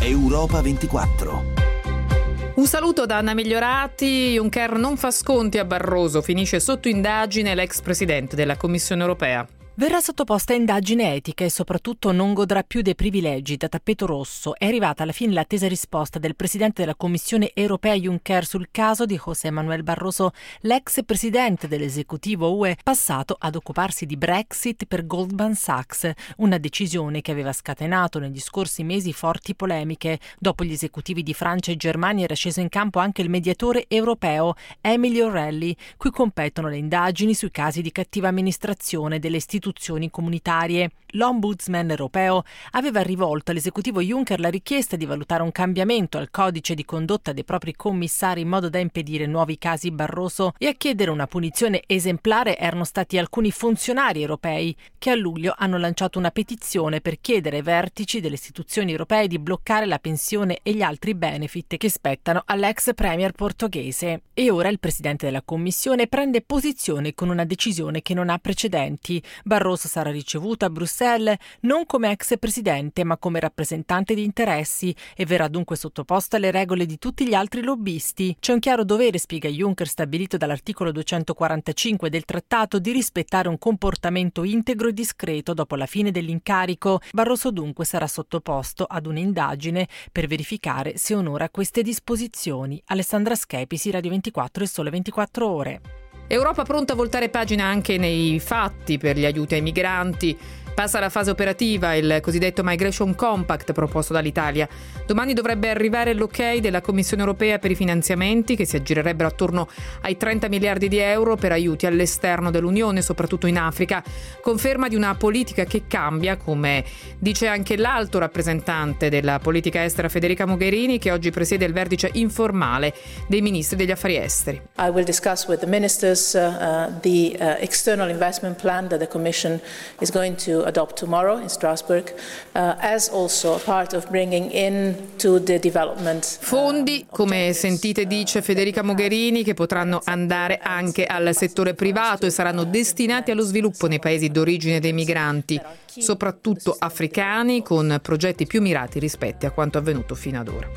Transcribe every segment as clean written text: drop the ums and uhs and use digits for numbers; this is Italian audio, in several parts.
Europa 24. Un saluto da Anna Migliorati. Juncker non fa sconti a Barroso, finisce sotto indagine l'ex presidente della Commissione europea. Verrà sottoposta a indagine etica e soprattutto non godrà più dei privilegi da tappeto rosso. È arrivata alla fine l'attesa risposta del presidente della Commissione europea Juncker sul caso di José Manuel Barroso, l'ex presidente dell'esecutivo UE, passato ad occuparsi di Brexit per Goldman Sachs, una decisione che aveva scatenato negli scorsi mesi forti polemiche. Dopo gli esecutivi di Francia e Germania era sceso in campo anche il mediatore europeo Emily O'Reilly, cui competono le indagini sui casi di cattiva amministrazione delle istituzioni comunitarie. L'Ombudsman europeo aveva rivolto all'esecutivo Juncker la richiesta di valutare un cambiamento al codice di condotta dei propri commissari in modo da impedire nuovi casi Barroso, e a chiedere una punizione esemplare erano stati alcuni funzionari europei che a luglio hanno lanciato una petizione per chiedere ai vertici delle istituzioni europee di bloccare la pensione e gli altri benefit che spettano all'ex premier portoghese. E ora il presidente della Commissione prende posizione con una decisione che non ha precedenti. Barroso sarà ricevuto a Bruxelles non come ex presidente ma come rappresentante di interessi e verrà dunque sottoposto alle regole di tutti gli altri lobbisti. C'è un chiaro dovere, spiega Juncker, stabilito dall'articolo 245 del trattato, di rispettare un comportamento integro e discreto dopo la fine dell'incarico. Barroso dunque sarà sottoposto ad un'indagine per verificare se onora queste disposizioni. Alessandra Schepisi, Radio 24 e Sole 24 Ore. Europa pronta a voltare pagina anche nei fatti per gli aiuti ai migranti. Passa la fase operativa il cosiddetto Migration Compact proposto dall'Italia. Domani dovrebbe arrivare l'ok della Commissione europea per i finanziamenti, che si aggirerebbero attorno ai 30 miliardi di euro per aiuti all'esterno dell'Unione, soprattutto in Africa. Conferma di una politica che cambia, come dice anche l'alto rappresentante della politica estera Federica Mogherini, che oggi presiede il vertice informale dei ministri degli affari esteri. I will discuss with the ministers the external investment plan that the Commission is going to adopt tomorrow in Strasbourg, as also a part of bringing into the development. Fondi, come sentite dice Federica Mogherini, che potranno andare anche al settore privato e saranno destinati allo sviluppo nei paesi d'origine dei migranti, soprattutto africani, con progetti più mirati rispetto a quanto avvenuto fino ad ora.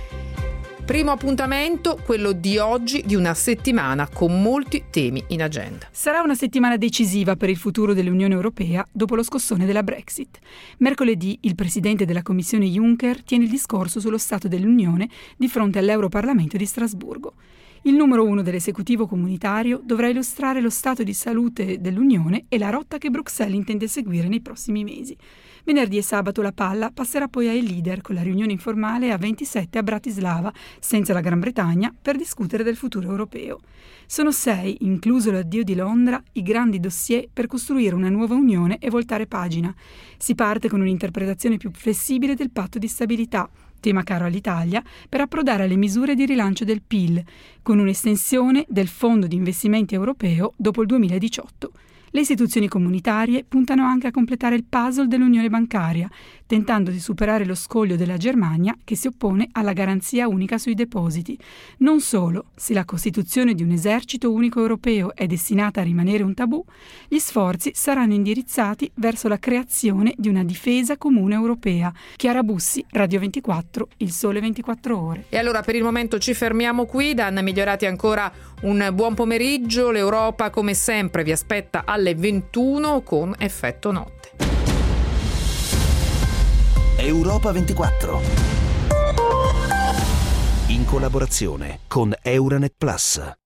Primo appuntamento, quello di oggi, di una settimana con molti temi in agenda. Sarà una settimana decisiva per il futuro dell'Unione Europea dopo lo scossone della Brexit. Mercoledì il presidente della Commissione Juncker tiene il discorso sullo Stato dell'Unione di fronte all'Europarlamento di Strasburgo. Il numero 1 dell'esecutivo comunitario dovrà illustrare lo stato di salute dell'Unione e la rotta che Bruxelles intende seguire nei prossimi mesi. Venerdì e sabato la palla passerà poi ai leader con la riunione informale a 27 a Bratislava, senza la Gran Bretagna, per discutere del futuro europeo. Sono 6, incluso l'addio di Londra, i grandi dossier per costruire una nuova unione e voltare pagina. Si parte con un'interpretazione più flessibile del patto di stabilità, tema caro all'Italia, per approdare alle misure di rilancio del PIL, con un'estensione del Fondo di investimenti europeo dopo il 2018. Le istituzioni comunitarie puntano anche a completare il puzzle dell'unione bancaria, tentando di superare lo scoglio della Germania che si oppone alla garanzia unica sui depositi. Non solo, se la costituzione di un esercito unico europeo è destinata a rimanere un tabù, gli sforzi saranno indirizzati verso la creazione di una difesa comune europea. Chiara Bussi, Radio 24, Il Sole 24 Ore. E allora per il momento ci fermiamo qui. Da Anna Migliorati ancora un buon pomeriggio. L'Europa come sempre vi aspetta alle 21 con Effetto Notte. Europa 24. In collaborazione con Euranet Plus.